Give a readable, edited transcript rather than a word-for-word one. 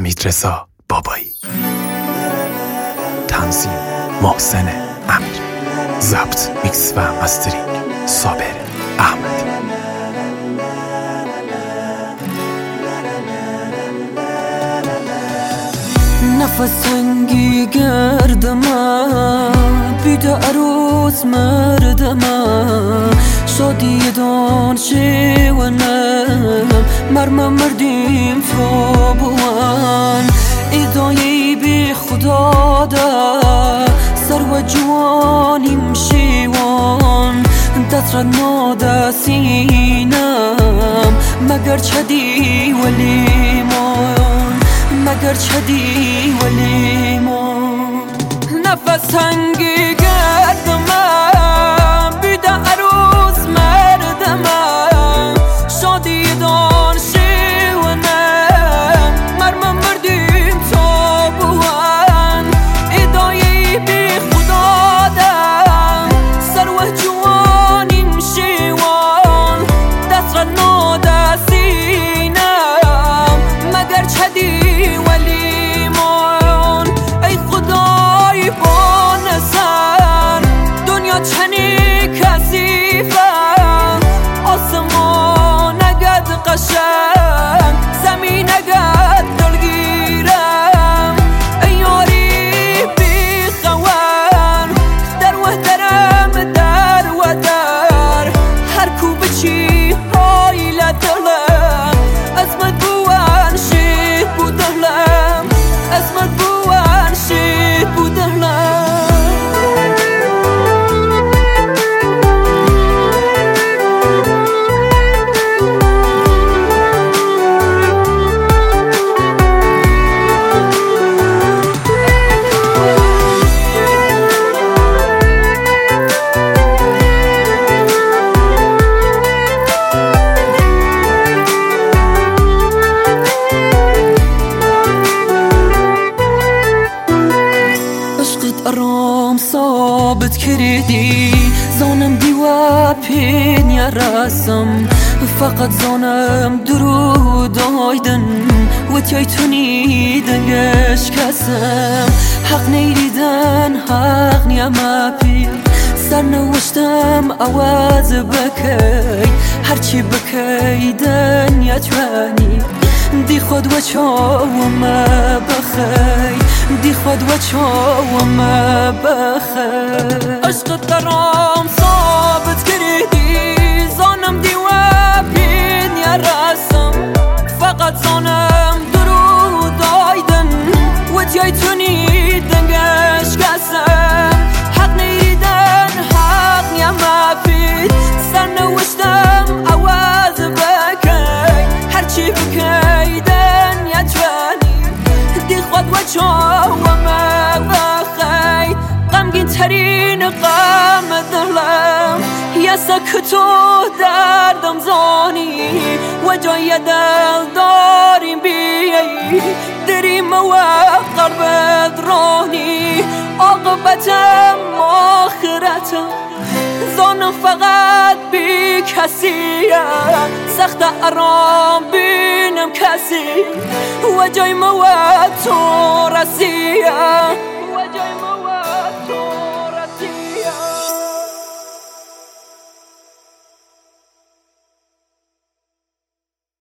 حمیدرضا بابایی، تنظیم محسن امیر، ضبط میکس و مسترینگ صابر احمدی. نفس تنگی گردما بیده عروس مردما شادی دان شیونم مرمم مردیم تو بوان ایدایی بی خدا دا سر و جوانیم شیوان دترد نادا سینم مگر چدی ولیمان مگر چدی ولیمان نفس تنگی گردما بیده عروس مردما شادی دان شیونم مرمم مردیم تو بوان ایدایی بی خدا دم سر و جوانیم شیوان دست را نادا سینم مگر چدی ولیمان ای خدای با نظر دنیا چنی کثیفه آسمان نگد قشنگ زمین نگد دلگیرم ای یاری بی خوان در و درم در و در هر کو بچی هایل دلم اسمت بوان شید بودلم اسمت بوان شید بودلم ارام ثابت کردی زانم دیوا پین یا راسم فقط زانم درود آیدن و تیای تونی دنگش کسم حق نیدن حق نیم پیر سر نوشتم آواز بکی هرچی بکی دنیا توانی دی خود و چاوم بخی دی خود و چاوم بخی عشق درام ثابت کردی زانم دیوا بین یا رسم فقط زانم درود آیدن و تیای تونی دنگش کسم حق نیدن حق نیم بید سر نوشتم آواز بکی هرچی بکی دنیا توانی دی خود و چاوم بخی غمگین ترین غم دلم یه سکتو دردم زانی و جای دل داریم بیایی دریم و قربت رانی عاقبتم آخرتم زانم فقط بی کسیه سخت ارام بینم کسی و جای موت تو رسیه